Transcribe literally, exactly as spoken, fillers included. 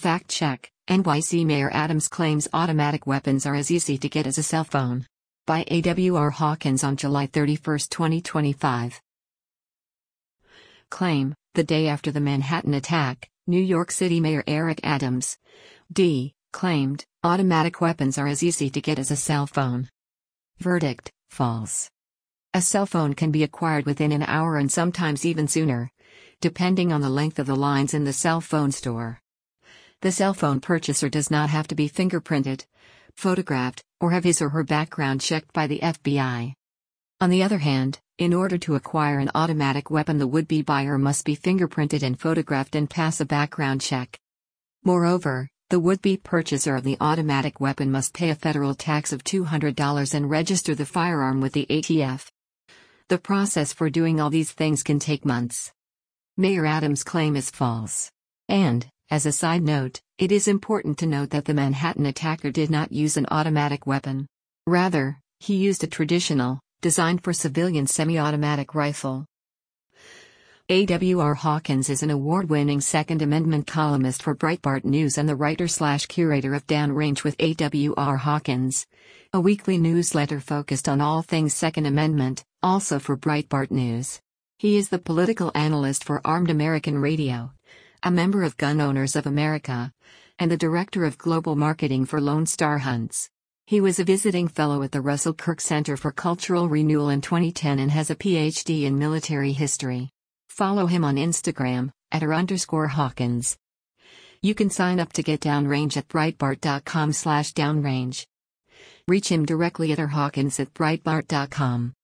Fact check: N Y C Mayor Adams claims automatic weapons are as easy to get as a cell phone. By A W R Hawkins on July thirty-first, twenty twenty-five. Claim: the day after the Manhattan attack, New York City Mayor Eric Adams, D, claimed, automatic weapons are as easy to get as a cell phone. Verdict: false. A cell phone can be acquired within an hour and sometimes even sooner, depending on the length of the lines in the cell phone store. The cell phone purchaser does not have to be fingerprinted, photographed, or have his or her background checked by the F B I. On the other hand, in order to acquire an automatic weapon, the would-be buyer must be fingerprinted and photographed and pass a background check. Moreover, the would-be purchaser of the automatic weapon must pay a federal tax of two hundred dollars and register the firearm with the A T F. The process for doing all these things can take months. Mayor Adams' claim is false. And, as a side note, it is important to note that the Manhattan attacker did not use an automatic weapon. Rather, he used a traditional, designed for civilian semi-automatic rifle. A W R Hawkins is an award-winning Second Amendment columnist for Breitbart News and the writer-slash-curator of Downrange with A W R Hawkins, a weekly newsletter focused on all things Second Amendment, also for Breitbart News. He is the political analyst for Armed American Radio, a member of Gun Owners of America, and the director of global marketing for Lone Star Hunts. He was a visiting fellow at the Russell Kirk Center for Cultural Renewal in twenty ten and has a P H D in military history. Follow him on Instagram, at r underscore Hawkins. You can sign up to get Downrange at breitbart dot com slash downrange. Reach him directly at r hawkins at breitbart dot com.